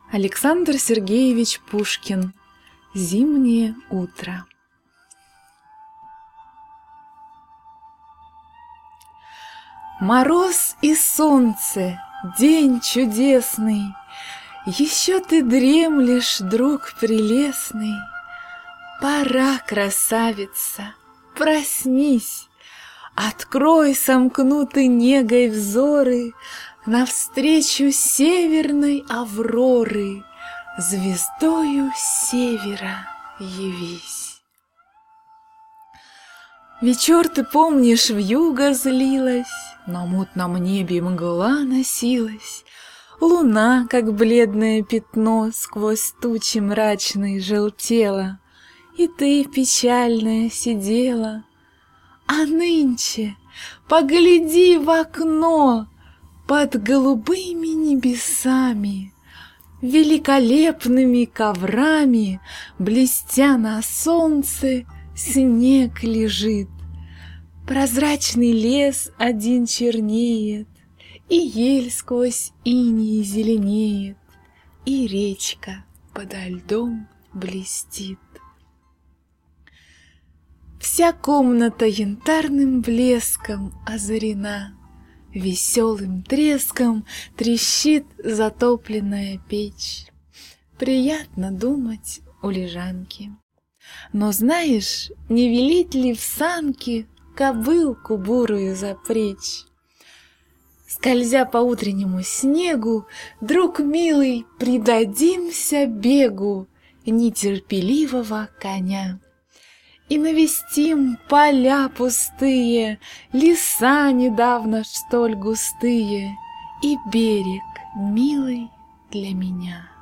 Александр Сергеевич Пушкин. Зимнее утро. Мороз и солнце, день чудесный, еще ты дремлешь, друг прелестный. Пора, красавица, проснись, открой сомкнуты негой взоры навстречу северной авроры, звездою севера явись. Вечер, ты помнишь, вьюга злилась, на мутном небе мгла носилась, луна, как бледное пятно, сквозь тучи мрачные желтела, и ты, печальная, сидела. А нынче погляди в окно, под голубыми небесами, великолепными коврами, блестя на солнце, снег лежит. Прозрачный лес один чернеет, и ель сквозь иней зеленеет, и речка подо льдом блестит. Вся комната янтарным блеском озарена, веселым треском трещит затопленная печь. Приятно думать у лежанки. Но знаешь, не велит ли в санки кобылку бурую запречь? Скользя по утреннему снегу, друг милый, предадимся бегу нетерпеливого коня. И навестим поля пустые, леса недавно столь густые, и берег милый для меня.